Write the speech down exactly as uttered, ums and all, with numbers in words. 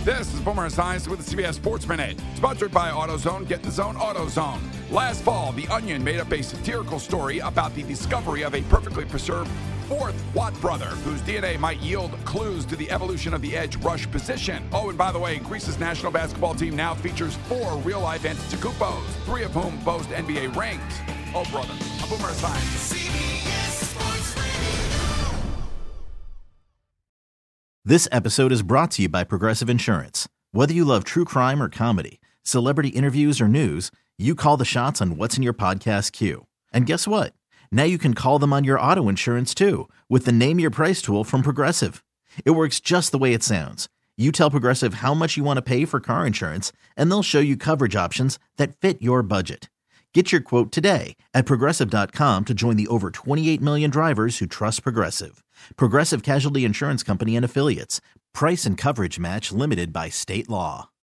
This is Boomer Science with the C B S Sports Minute. Sponsored by AutoZone. Get the zone, AutoZone. Last fall, The Onion made up a satirical story about the discovery of a perfectly preserved fourth Watt brother, whose D N A might yield clues to the evolution of the edge rush position. Oh, and by the way, Greece's national basketball team now features four real-life Antetokounmpos, three of whom boast N B A rings. Oh, brother. A Boomer Science. C B S Sports Radio. This episode is brought to you by Progressive Insurance. Whether you love true crime or comedy, celebrity interviews or news, you call the shots on what's in your podcast queue. And guess what? Now you can call them on your auto insurance too with the Name Your Price tool from Progressive. It works just the way it sounds. You tell Progressive how much you want to pay for car insurance, and they'll show you coverage options that fit your budget. Get your quote today at Progressive dot com to join the over twenty-eight million drivers who trust Progressive. Progressive Casualty Insurance Company and Affiliates. Price and coverage match limited by state law.